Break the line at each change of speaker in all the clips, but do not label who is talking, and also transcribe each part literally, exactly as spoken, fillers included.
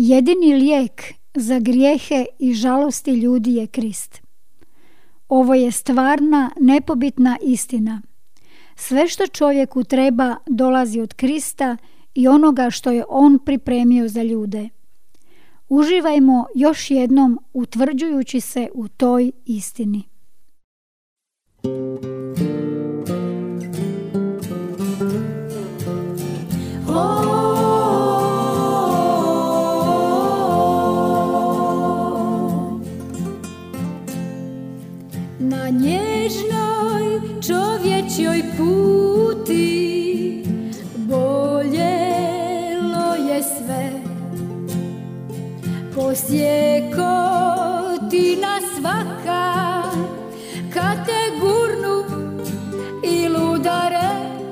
jedini lijek za grijehe i žalosti ljudi je Krist. Ovo je stvarna, nepobitna istina. Sve što čovjeku treba dolazi od Krista i onoga što je on pripremio za ljude. Uživajmo još jednom utvrđujući se u toj istini.
Na nježnoj čovječjoj puti boljelo je sve. Posjeko ti na svaka kad te gurnu i ludare,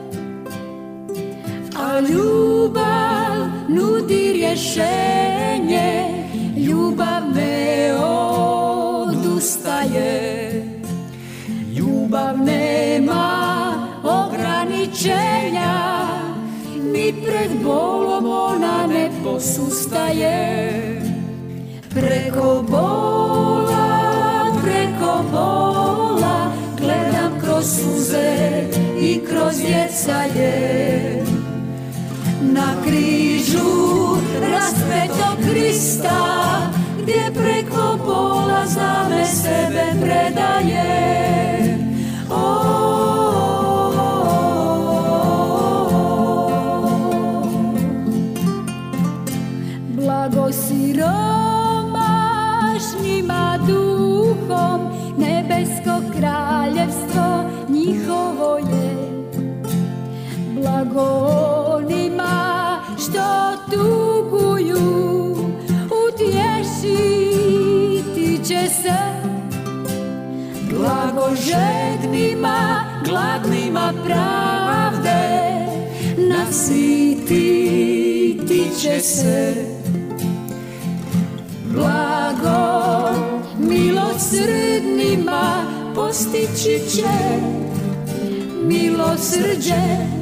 a ljubav nudi rješenje, ljubav ne odustaje. Ljubav nema ograničenja, ni pred bolom ona ne posustaje. Preko bola, preko bola, gledam kroz suze i kroz jecaje. Na križu raspetog Krista, gdje preko bola za me sebe predaje. Blago siromašnima duhom, nebesko kraljevstvo njihovo je. Blago onima što tuguju, utješiti će se. Blago žednima, gladnima pravde, nasititi će se. Blago milosrdnima postići će milosrđe.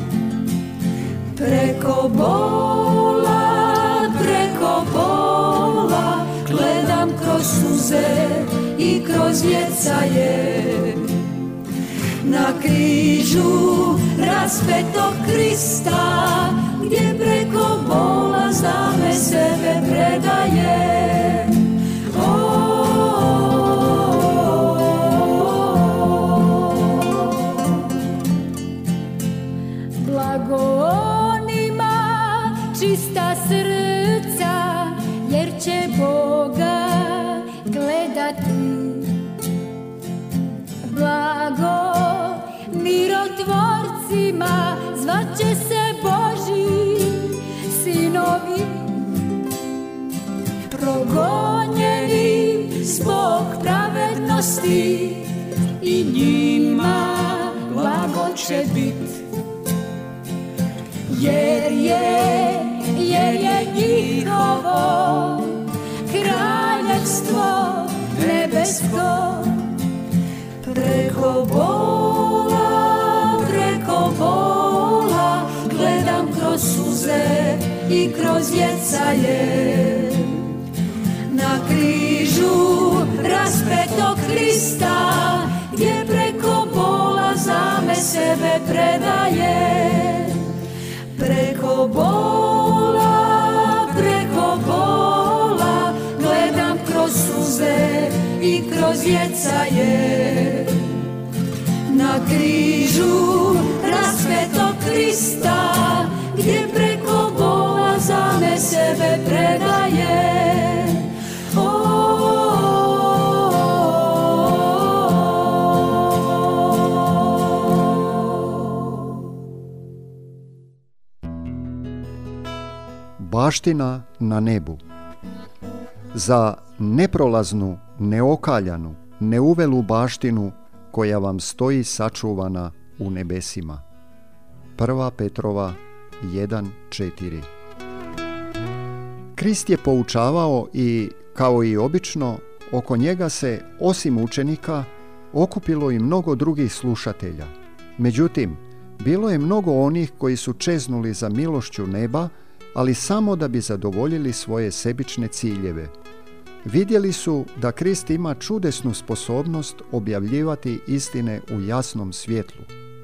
Preko bola, preko bola, gledam kroz suze i kroz jecaje. Na križu raspetog Krista, gdje preko bola za me sebe predaje. Blago onima čista srca, jer će Boga gledati. Blago mirotvorcima, zvaće se Božji sinovi. Progonjenim zbog pravednosti, i njima blago će bit. Jer je, jer je njihovo kraljevstvo nebesko. Preko bola, preko bola, gledam kroz suze i kroz jecaje. Na križu raspetog Krista, gdje preko bola za me sebe predaje. Preko bola, preko bola, gledam kroz suze i kroz jecaje. Na križu raspetog Krista, gdje preko bola za me sebe predaje.
Baština na nebu. Za neprolaznu, neokaljanu, neuvelu baštinu koja vam stoji sačuvana u nebesima. Prva Petrova jedan četiri. Krist je poučavao i, kao i obično, oko njega se, osim učenika, okupilo i mnogo drugih slušatelja. Međutim, bilo je mnogo onih koji su čeznuli za milošću neba ali samo da bi zadovoljili svoje sebične ciljeve. Vidjeli su da Krist ima čudesnu sposobnost objavljivati istine u jasnom svjetlu.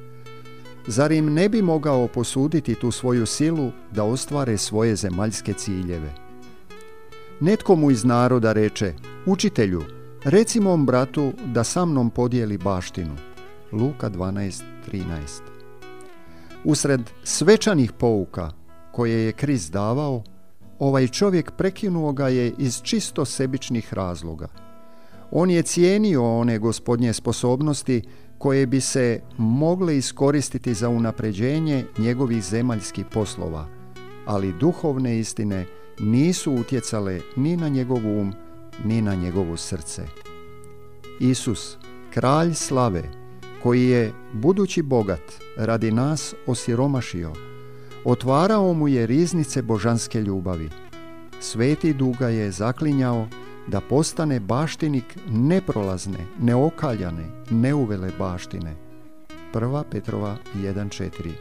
Zar im ne bi mogao posuditi tu svoju silu da ostvare svoje zemaljske ciljeve? Netko mu iz naroda reče: učitelju, reci mom bratu da sa mnom podijeli baštinu. Luka dvanaest trinaest. Usred svečanih pouka koje je Krist davao, ovaj čovjek prekinuo ga je iz čisto sebičnih razloga. On je cijenio one gospodnje sposobnosti koje bi se mogle iskoristiti za unapređenje njegovih zemaljskih poslova, ali duhovne istine nisu utjecale ni na njegov um, ni na njegovo srce. Isus, kralj slave, koji je, budući bogat, radi nas osiromašio, otvarao mu je riznice božanske ljubavi. Sveti Duh ga je zaklinjao da postane baštinik neprolazne, neokaljane, neuvele baštine. Prva Petrova jedan četiri.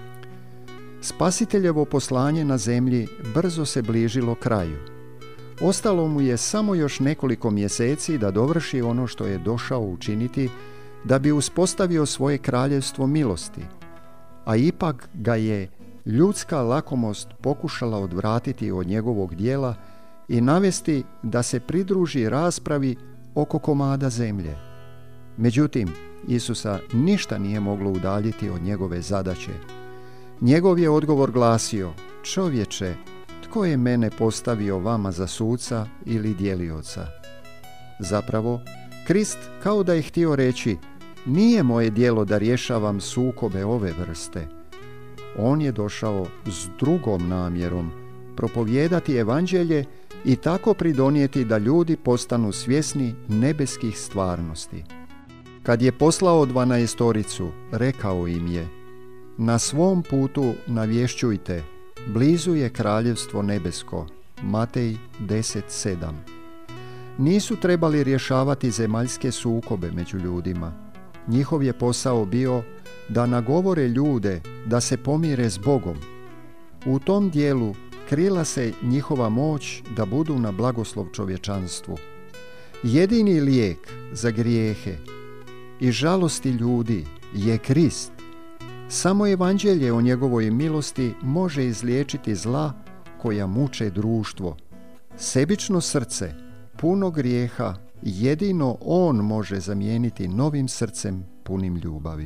Spasiteljevo poslanje na zemlji brzo se bližilo kraju. Ostalo mu je samo još nekoliko mjeseci da dovrši ono što je došao učiniti da bi uspostavio svoje kraljevstvo milosti, a ipak ga je ljudska lakomost pokušala odvratiti od njegovog dijela i navesti da se pridruži raspravi oko komada zemlje. Međutim, Isusa ništa nije moglo udaljiti od njegove zadaće. Njegov je odgovor glasio: čovječe, tko je mene postavio vama za suca ili djelioca? Zapravo, Krist kao da je htio reći: nije moje djelo da rješavam sukobe ove vrste. On je došao s drugom namjerom, propovijedati evanđelje i tako pridonijeti da ljudi postanu svjesni nebeskih stvarnosti. Kad je poslao dvanaestoricu, rekao im je: na svom putu navješćujte, blizu je kraljevstvo nebesko. Matej deset sedam. Nisu trebali rješavati zemaljske sukobe među ljudima. Njihov je posao bio da nagovore ljude da se pomire s Bogom. U tom dijelu krila se njihova moć da budu na blagoslov čovječanstvu. Jedini lijek za grijehe i žalosti ljudi je Krist. Samo evanđelje o njegovoj milosti može izliječiti zla koja muče društvo. Sebično srce, puno grijeha, jedino on može zamijeniti novim srcem punim ljubavi.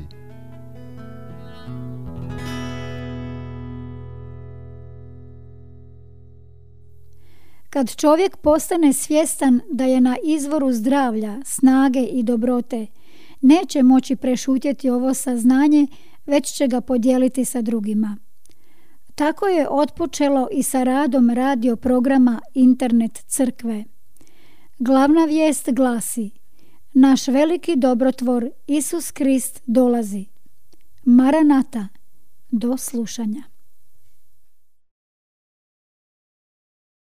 Kad čovjek postane svjestan da je na izvoru zdravlja, snage i dobrote, neće moći prešutjeti ovo saznanje, već će ga podijeliti sa drugima. Tako je otpočelo i sa radom radio programa Internet crkve. Glavna vijest glasi: naš veliki dobrotvor Isus Krist dolazi. Maranata, do slušanja.